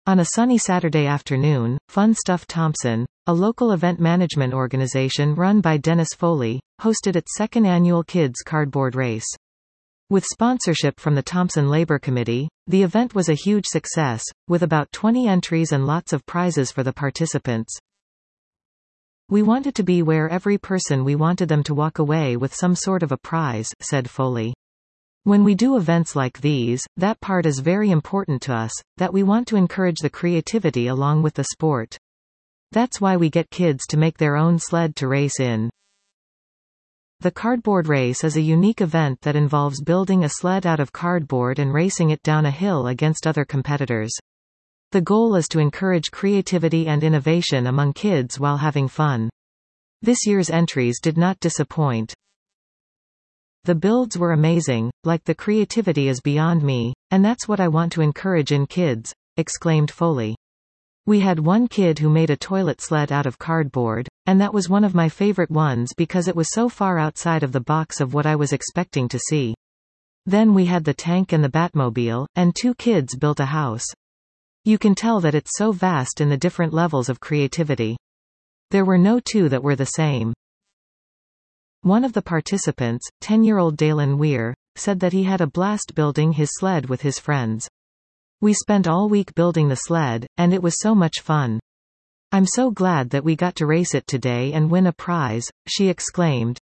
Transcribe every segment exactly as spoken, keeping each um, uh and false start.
On a sunny Saturday afternoon, Fun Stuff Thompson, a local event management organization run by Dennis Foley, hosted its second annual Kids Cardboard Race. With sponsorship from the Thompson Labor Committee, the event was a huge success, with about twenty entries and lots of prizes for the participants. "We wanted to be where every person we wanted them to walk away with some sort of a prize," said Foley. "When we do events like these, that part is very important to us, that we want to encourage the creativity along with the sport. That's why we get kids to make their own sled to race in." The cardboard race is a unique event that involves building a sled out of cardboard and racing it down a hill against other competitors. The goal is to encourage creativity and innovation among kids while having fun. This year's entries did not disappoint. "The builds were amazing, like the creativity is beyond me, and that's what I want to encourage in kids," exclaimed Foley. "We had one kid who made a toilet sled out of cardboard, and that was one of my favorite ones because it was so far outside of the box of what I was expecting to see. Then we had the tank and the Batmobile, and two kids built a house. You can tell that it's so vast in the different levels of creativity. There were no two that were the same." One of the participants, ten-year-old Dalen Weir, said that he had a blast building his sled with his friends. "We spent all week building the sled, and it was so much fun. I'm so glad that we got to race it today and win a prize," she exclaimed.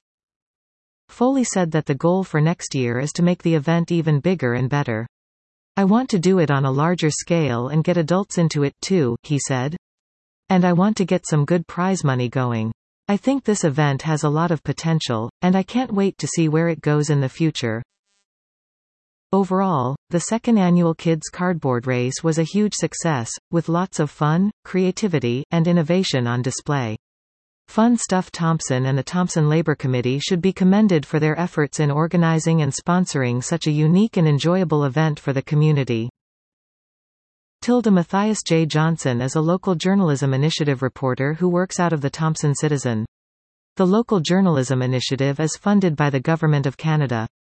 Foley said that the goal for next year is to make the event even bigger and better. "I want to do it on a larger scale and get adults into it too," he said. "And I want to get some good prize money going. I think this event has a lot of potential, and I can't wait to see where it goes in the future." Overall, the second annual Kids Cardboard Race was a huge success, with lots of fun, creativity, and innovation on display. Fun Stuff Thompson and the Thompson Labor Committee should be commended for their efforts in organizing and sponsoring such a unique and enjoyable event for the community. Tilda Matthias J. Johnson is a local journalism initiative reporter who works out of the Thompson Citizen. The local journalism initiative is funded by the Government of Canada.